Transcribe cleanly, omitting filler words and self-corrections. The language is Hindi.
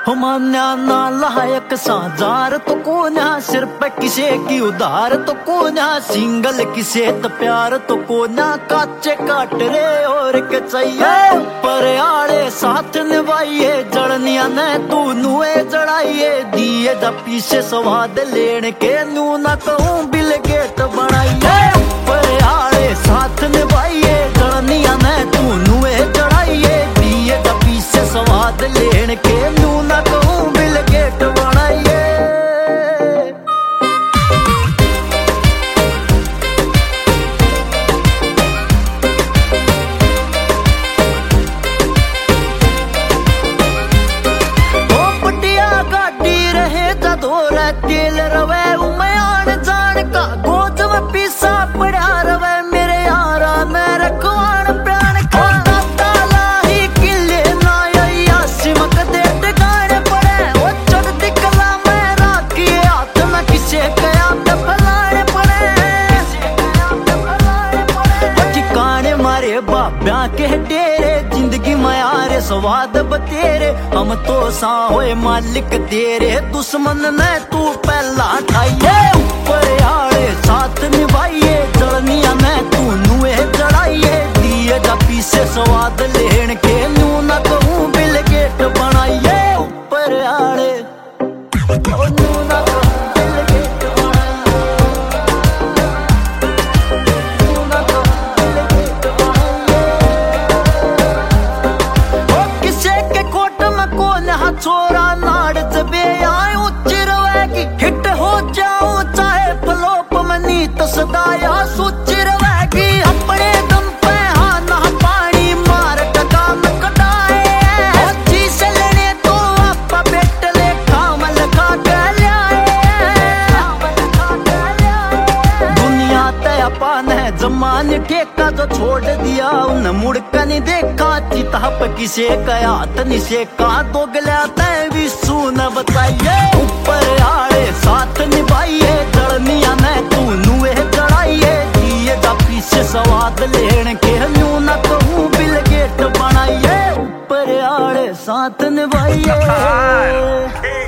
हो मान्या ना लायक साजार तो कौन है, सिर पे किसे की उधार तो कौन है, सिंगल किसे तो प्यार तो कौन है, काचे काट रे और के चाहिए पर आड़े साथ निभाइए जड़निया ने तू नुए जड़ाइए दिए दा पीछे स्वाद लेने के नू ना कहूँ बिल गेट बनाइए पर आड़े साथ निभाइए जड़निया ने तू नुए जड़ाइए दिए दा पीछे स्वाद लेने के नू ना कहूँ बिल गेट बनाइए। तेल रवे उमयान जान का गोद में पीसा पड़ा रवे मेरे यारा मैं रखवान प्राण का ताला ही किले ना या सिमक दे टिकाने पड़े वो चढ़ दिखला मैं राखी हाथ में किसे कया फलाने पड़े ठिकाने मारे बाब्या के डेरे जिंदगी में यारे स्वाद बतेरे हम तो सा होए मालिक तेरे दुश्मन ने तू पहला ठाइए ऊपर आड़े साथ निभाइए जड़निया में तू नुए जड़ाइए दिए जा पीछे स्वाद लेने के नू ना कहूँ बिल गेट बनाइए ऊपर आड़े नू ना छोरा नाड़ जबे आए उच्चर वेगी हिट हो जाऊं चाहे फ्लॉप में नीत सदाया सुचिर वेगी अपने दम पे हाँ ना पानी मार टका में कटाए जी से लेने तो आपा बेट ले काम लगा के दुनिया ते अपन है जमान ठेका जो छोड़ दिया उन मुड़ का नहीं देखा चिताप किसे कया तनी से का दोगला तय भी सुन बताइए ऊपर आड़े साथ निभाइए जड़निया में तू नुए जड़ाइए दिए जा पीछे स्वाद लेने के न्यू ना कहूँ बिल गेट बनाइए ऊपर आड़े साथ निभाइए।